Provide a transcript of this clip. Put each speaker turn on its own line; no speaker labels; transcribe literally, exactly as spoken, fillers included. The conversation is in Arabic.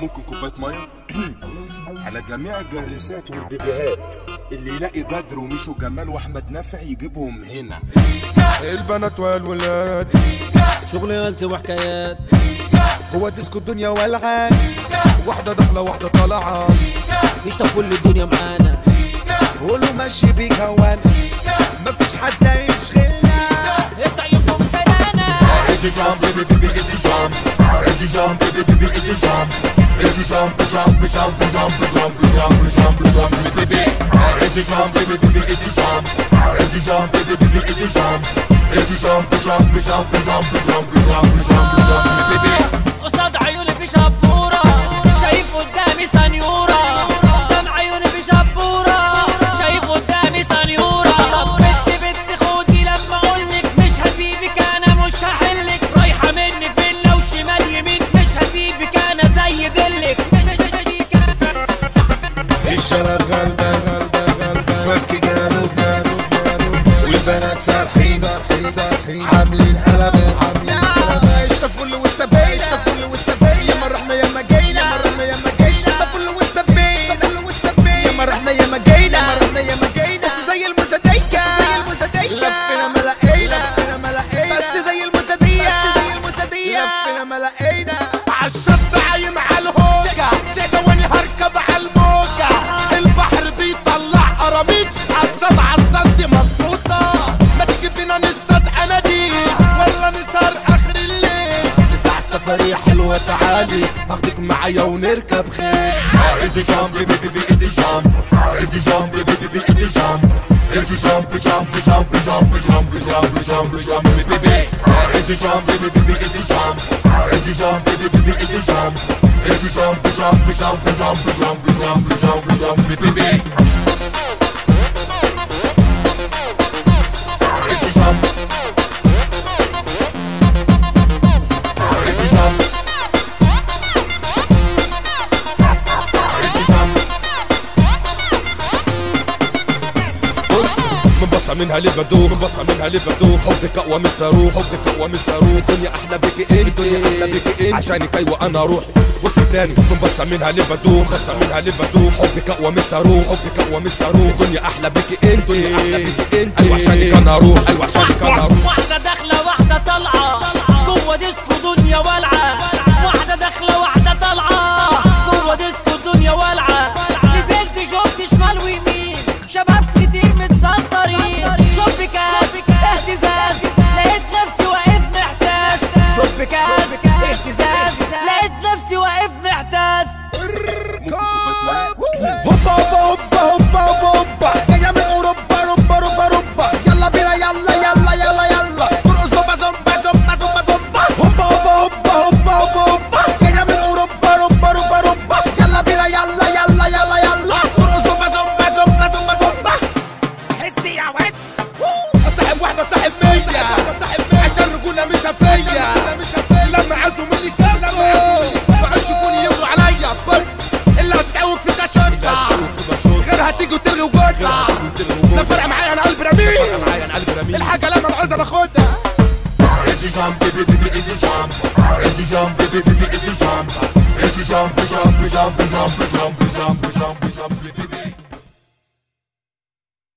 ممكن كوبايه ميه؟ على جميع الجرلسات والبيبيهات اللي يلاقي بدر ومشو جمال واحمد نافع يجيبهم هنا.
البنات والولاد
شغل قلت وحكايات،
هو ديسكو الدنيا والعان، واحدة داخلة واحدة طالعة،
يشطفوا لي الدنيا معانا،
قولوا ماشي بيك هوان، مفيش حد هيشغلنا،
طيبكم سنانا.
Esse jump, baby, baby, esse jump. Esse jump, baby, baby, esse jump. Esse jump, jump, jump, jump, jump, jump, jump, jump, baby. Esse jump, baby, baby, esse jump. Esse jump, baby, baby, esse jump. Esse jump, jump, jump, jump, jump, jump, jump, jump, baby.
قصاد عيوني في شبورة، شايف قدامي سنيورة، قدام عيوني في شبورة، شايف قدامي سنيورة. طب بنت بنت خدي لما اقولك مش هسيبك انا مش هحلك، رايحة مني فين لو شمال يمين مش هسيبك انا زي دلك.
الشباب غلبة غلبة غلبة فك جالوب جالوب جالوب، والبنات سارحين سارحين سارحين عاملين قلبة عاملين قلبة. اشتفوا اللي واستبين اشتفوا اللي واستبين، ياما رحنا ياما جينا ياما رحنا ياما جينا، اشتفوا اللي واستبين اشتفوا اللي واستبين، ياما رحنا ياما جينا ياما رحنا ياما جينا. بس زي المزديكة زي المزديكة لفينا ما لقينا لفينا ما لقينا، بس زي المزدية بس زي المزدية لفينا ما لقينا. عالشط عايم عالهوجة ثواني هركب عالموجة، البحر بيطلع قراميط عالسبعة سنتي مظبوطة، ما تيجي فينا نصطاد اناديل ولا نسهر اخر الليل، نطلع سفرية حلوة تعالي اخدك معايا ونركب خيل.
Esse jump, baby, baby, esse jump. Esse jump, baby, baby, esse jump. Esse jump, jump, jump, jump, jump, jump, jump, jump, baby. Esse jump, baby, baby, esse jump. Esse jump, baby, baby, esse jump. Esse jump, jump, jump, jump, jump, jump, jump, jump, baby. Esse jump. Esse jump.
منبصة منها ليه بدوخ منبصة منها ليه بدوخ، حبك اقوى من الصاروخ حبك اقوى من الصاروخ، الدنيا احلى بك انت الدنيا احلى بك انت، عشانك ايوه انا روحي. بص تاني منبصة منها ليه بدوخ منبصة منها ليه بدوخ، حبك اقوى من الصاروخ حبك اقوى من الصاروخ، الدنيا احلى بك انت الدنيا احلى بك انت، ايوه عشانك انا روح ايوه عشانك انا روح.
واحدة داخلة واحدة طالعة جوه ديسكو دنيا والعة، واحدة داخلة واحدة طالعة جوه ديسكو دنيا والعة. نزلت شفت شمال ويمين شباب كتير متسطرين، شوف كاس اهتزاز لقيت نفسي واقف محتاس، شوف كاس اهتزاز لقيت نفسي واقف محتاس.
هوبا هوبا هوبا هوبا هوبا هوبا جاية من اوروبا روبا روبا روبا، يلا بينا يلا يلا يلا يلا ترقص زومبا زومبا زومبا زومبا زومبا. هوبا هوبا هوبا هوبا هوبا هوبا جاية من اوروبا روبا روبا روبا، يلا بينا يلا يلا يلا يلا ترقص زومبا زومبا زومبا زومبا زومبا.
حسي يا وس
صاحب واحدة صاحب مية عشان رجولة مش هفية، لما عزوا مني شافوا وقعدوا يشوفوني يغلوا عليا، بس اللي هتتعوج في كشطة غير هتيجي وتلغي وجودها، لا فرق معايا انا قلبي رميل، الحاجة لما العايزة باخدها.
Esse jump, baby, baby, esse jump. Esse jump, baby, baby, esse jump. Esse jump, jump, jump, jump, jump, jump, jump, jump, baby.